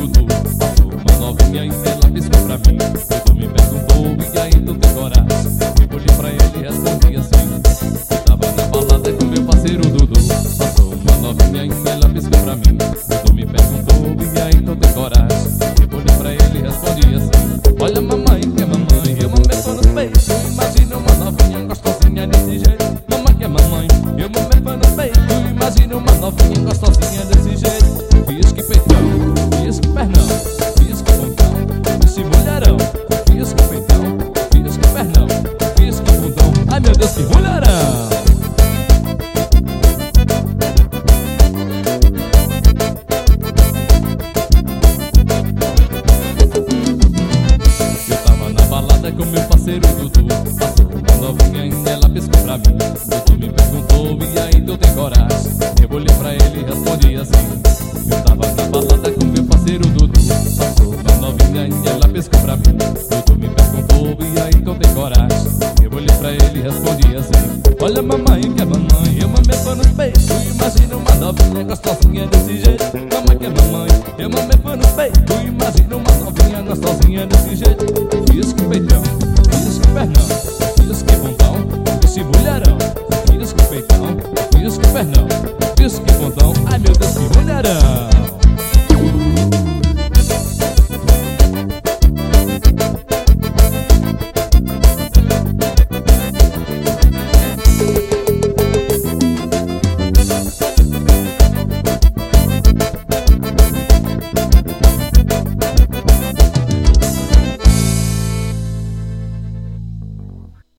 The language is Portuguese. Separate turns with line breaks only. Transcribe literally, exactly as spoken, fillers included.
Dudu. Passou uma novinha e ela piscou pra mim. Dudu me perguntou, e aí tu tem coragem? Eu olhei pra ele e respondi assim: eu tava na balada com meu parceiro Dudu. Passou uma novinha e ela piscou pra mim. Dudu me perguntou, e aí tu tem coragem? Eu olhei pra ele e respondi assim: olha mamãe, que é mamãe, eu mamei foi nos peitos. Imagina uma novinha gostosinha desse jeito. Mamãe que é mamãe, eu mamei foi nos peitos. Imagina uma novinha gostosinha desse jeito. Fiz que peitão, fiz que pernão, fiz que bundão, esse mulherão. Fiz que peitão, fiz que pernão, fiz que bundão. Ai meu Deus, que mulherão! Com meu parceiro Dudu. Passou uma novinha e ela piscou pra mim. Dudu me perguntou, e aí tu tem coragem? Eu olhei pra ele e respondi assim: eu tava na balada com meu parceiro Dudu. Passou uma novinha e ela piscou pra mim. Dudu me perguntou, e aí tu tem coragem? Eu olhei pra ele e respondi assim: olha mamãe, que é mamãe, eu mamei foi nos peitos. Imagina uma novinha gostosinha desse jeito. Mamãe que é mamãe, eu mamei foi nos peitos. Imagina uma novinha gostosinha desse jeito.